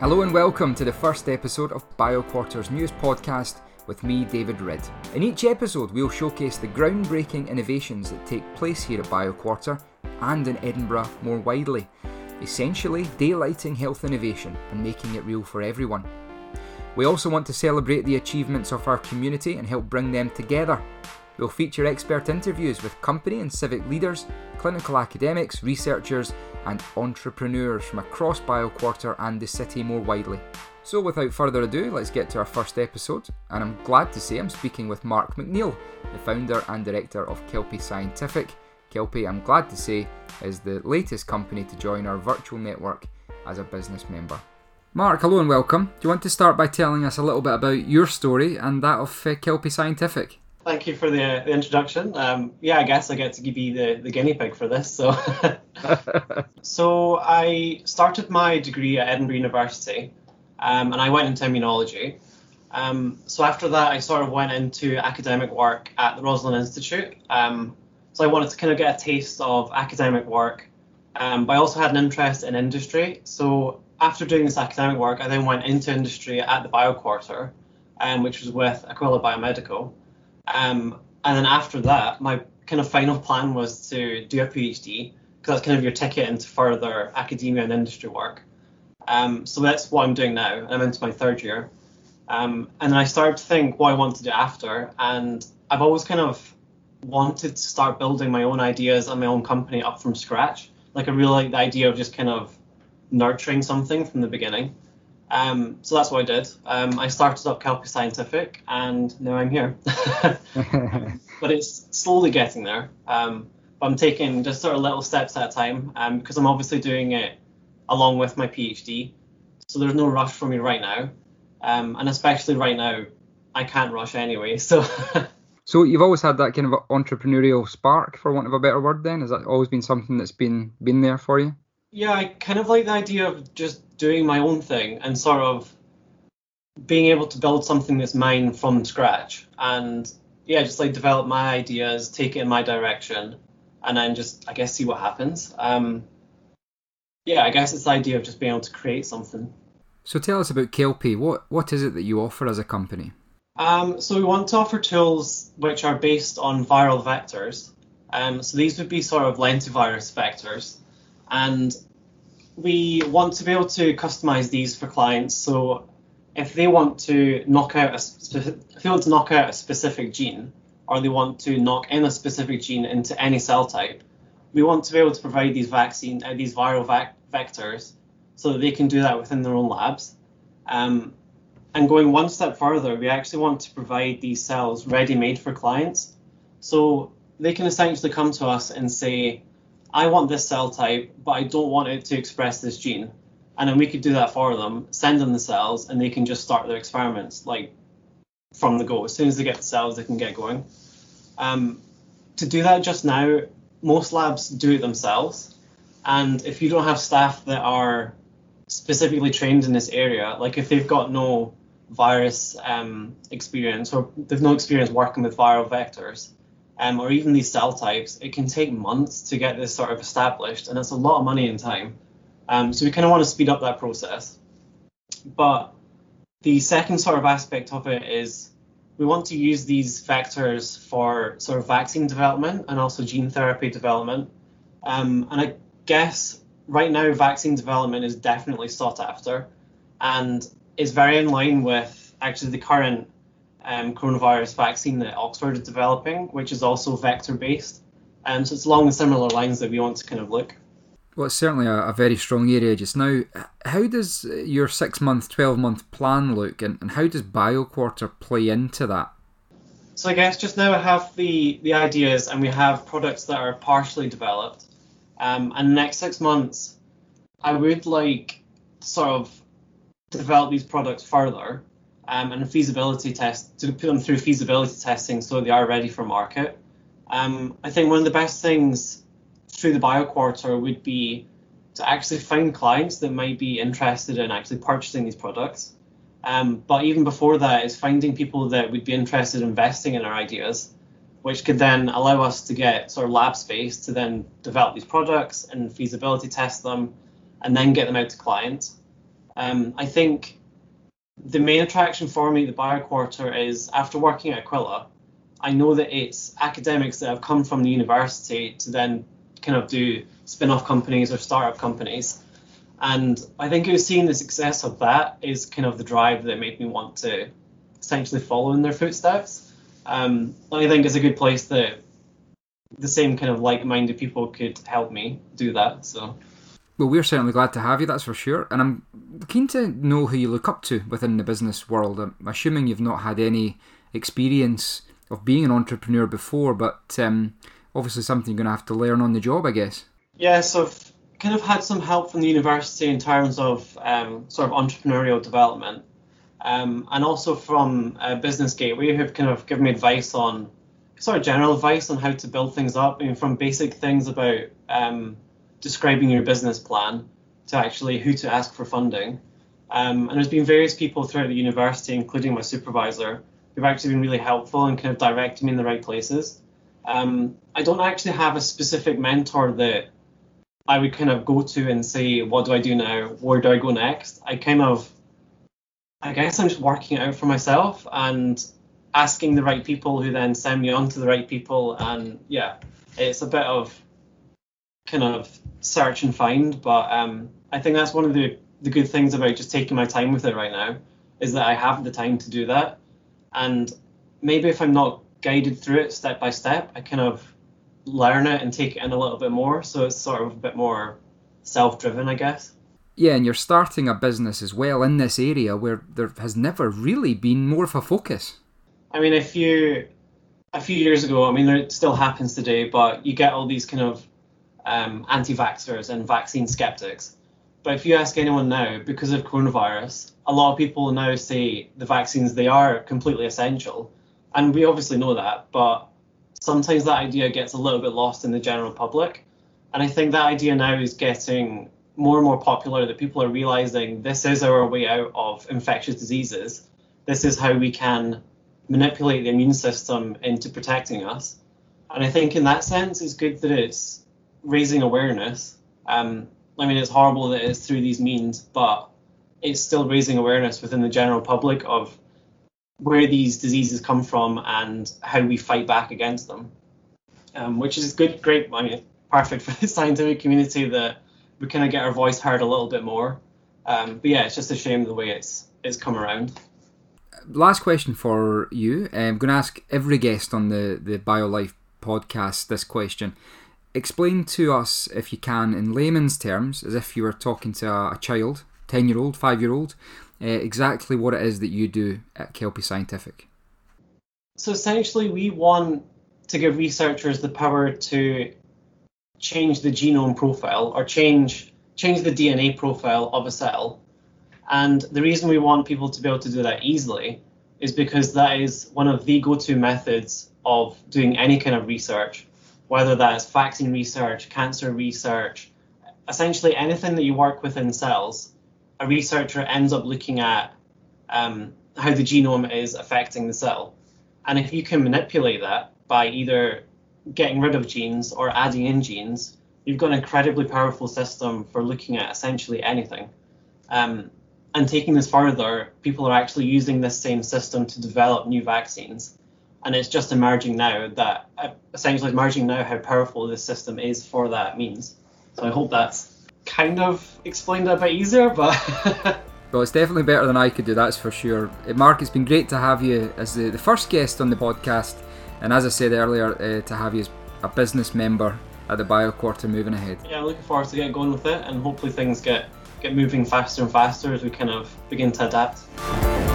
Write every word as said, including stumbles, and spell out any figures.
Hello and welcome to the first episode of BioQuarter's newest podcast with me, David Ridd. In each episode, we'll showcase the groundbreaking innovations that take place here at BioQuarter and in Edinburgh more widely, essentially daylighting health innovation and making it real for everyone. We also want to celebrate the achievements of our community and help bring them together. We'll feature expert interviews with company and civic leaders, clinical academics, researchers and entrepreneurs from across BioQuarter and the city more widely. So without further ado, let's get to our first episode, and I'm glad to say I'm speaking with Mark McNeil, the founder and director of Kelpie Scientific. Kelpie, I'm glad to say, is the latest company to join our virtual network as a business member. Mark, hello and welcome. Do you want to start by telling us a little bit about your story and that of uh, Kelpie Scientific? Thank you for the, the introduction. Um, yeah, I guess I get to be the, the guinea pig for this. So, so I started my degree at Edinburgh University, um, and I went into immunology. Um, so after that, I sort of went into academic work at the Rosalind Institute. Um, so I wanted to kind of get a taste of academic work, um, but I also had an interest in industry. So after doing this academic work, I then went into industry at the BioQuarter, um, which was with Aquila Biomedical. Um, and then after that, my kind of final plan was to do a PhD, because that's kind of your ticket into further academia and industry work. Um, so that's what I'm doing now. I'm into my third year. Um, and then I started to think what I want to do after. And I've always kind of wanted to start building my own ideas and my own company up from scratch. Like I really like the idea of just kind of nurturing something from the beginning. Um, so that's what I did. Um, I started up Kelpie Scientific, and now I'm here. But it's slowly getting there. Um, but I'm taking just sort of little steps at a time, um, because I'm obviously doing it along with my PhD. So there's no rush for me right now. Um, and especially right now, I can't rush anyway. So. So you've always had that kind of entrepreneurial spark, for want of a better word then? Has that always been something that's been been there for you? Yeah, I kind of like the idea of just doing my own thing and sort of being able to build something that's mine from scratch. And yeah, just like develop my ideas, take it in my direction, and then just, I guess, see what happens. Um, yeah, I guess it's the idea of just being able to create something. So tell us about Kelpie. What What is it that you offer as a company? Um, so we want to offer tools which are based on viral vectors. Um, so these would be sort of lentivirus vectors. And we want to be able to customize these for clients. So if they want to knock out a spe- if they want to knock out a specific gene, or they want to knock in a specific gene into any cell type, we want to be able to provide these vaccine, uh, these viral vac- vectors, so that they can do that within their own labs. Um, and going one step further, we actually want to provide these cells ready-made for clients. So they can essentially come to us and say, I want this cell type, but I don't want it to express this gene. And then we could do that for them, send them the cells, and they can just start their experiments like from the go. As soon as they get the cells, they can get going. Um, to do that just now, most labs do it themselves. And if you don't have staff that are specifically trained in this area, like if they've got no virus um, experience, or they've no experience working with viral vectors, Um, or even these cell types, it can take months to get this sort of established, and it's a lot of money and time. Um, so we kind of want to speed up that process. But the second sort of aspect of it is we want to use these vectors for sort of vaccine development and also gene therapy development. Um, and I guess right now vaccine development is definitely sought after, and is very in line with actually the current Um, coronavirus vaccine that Oxford is developing, which is also vector-based. Um, so it's along the similar lines that we want to kind of look. Well, it's certainly a, a very strong area just now. How does your six-month, twelve-month plan look, and, and how does BioQuarter play into that? So I guess just now I have the, the ideas, and we have products that are partially developed. Um, and the next six months, I would like to sort of develop these products further. Um, and a feasibility test, to put them through feasibility testing so they are ready for market. Um, I think one of the best things through the BioQuarter would be to actually find clients that might be interested in actually purchasing these products. Um, but even before that is finding people that would be interested in investing in our ideas, which could then allow us to get sort of lab space to then develop these products and feasibility test them and then get them out to clients. Um, I think the main attraction for me at the BioQuarter is, after working at Aquila, I know that it's academics that have come from the university to then kind of do spin-off companies or startup companies. And I think it was seeing the success of that is kind of the drive that made me want to essentially follow in their footsteps. Um, I think it's a good place that the same kind of like-minded people could help me do that. So, well, we're certainly glad to have you, that's for sure. And I'm keen to know who you look up to within the business world. I'm assuming you've not had any experience of being an entrepreneur before, but um, obviously something you're going to have to learn on the job, I guess. Yeah, so I've kind of had some help from the university in terms of um, sort of entrepreneurial development, um, and also from uh, Business Gateway, who've kind of given me advice on, sort of general advice on how to build things up. I mean, from basic things about um, describing your business plan to actually who to ask for funding. Um, and there's been various people throughout the university, including my supervisor, who've actually been really helpful and kind of directing me in the right places. Um, I don't actually have a specific mentor that I would kind of go to and say, what do I do now? Where do I go next? I kind of, I guess I'm just working it out for myself and asking the right people who then send me on to the right people. And yeah, it's a bit of kind of search and find. But um, I think that's one of the, the good things about just taking my time with it right now, is that I have the time to do that. And maybe if I'm not guided through it step by step, I kind of learn it and take it in a little bit more. So it's sort of a bit more self-driven, I guess. Yeah, and you're starting a business as well in this area where there has never really been more of a focus. I mean, if you, a few years ago, I mean, it still happens today, but you get all these kind of um, anti-vaxxers and vaccine skeptics. But if you ask anyone now, because of coronavirus, a lot of people now say the vaccines, they are completely essential. And we obviously know that, but sometimes that idea gets a little bit lost in the general public. And I think that idea now is getting more and more popular, that people are realizing this is our way out of infectious diseases. This is how we can manipulate the immune system into protecting us. And I think in that sense, it's good that it's raising awareness. Um, I mean, it's horrible that it's through these means, but it's still raising awareness within the general public of where these diseases come from and how we fight back against them, um, which is good, great, I mean, perfect for the scientific community that we kind of get our voice heard a little bit more. Um, but yeah, it's just a shame the way it's it's come around. Last question for you. I'm going to ask every guest on the, the BioLife podcast this question. Explain to us, if you can, in layman's terms, as if you were talking to a, a child, ten-year-old, five-year-old, uh, exactly what it is that you do at Kelpie Scientific. So essentially, we want to give researchers the power to change the genome profile or change change the D N A profile of a cell. And the reason we want people to be able to do that easily is because that is one of the go-to methods of doing any kind of research, whether that's vaccine research, cancer research, essentially anything that you work with in cells. A researcher ends up looking at um, how the genome is affecting the cell. And if you can manipulate that by either getting rid of genes or adding in genes, you've got an incredibly powerful system for looking at essentially anything. Um, and taking this further, people are actually using this same system to develop new vaccines. And it's just emerging now that, uh, essentially emerging now how powerful this system is for that means. So I hope that's kind of explained a bit easier, but... Well, it's definitely better than I could do, that's for sure. Mark, it's been great to have you as the, the first guest on the podcast, and as I said earlier, uh, to have you as a business member at the BioQuarter moving ahead. Yeah, looking forward to get going with it, and hopefully things get, get moving faster and faster as we kind of begin to adapt.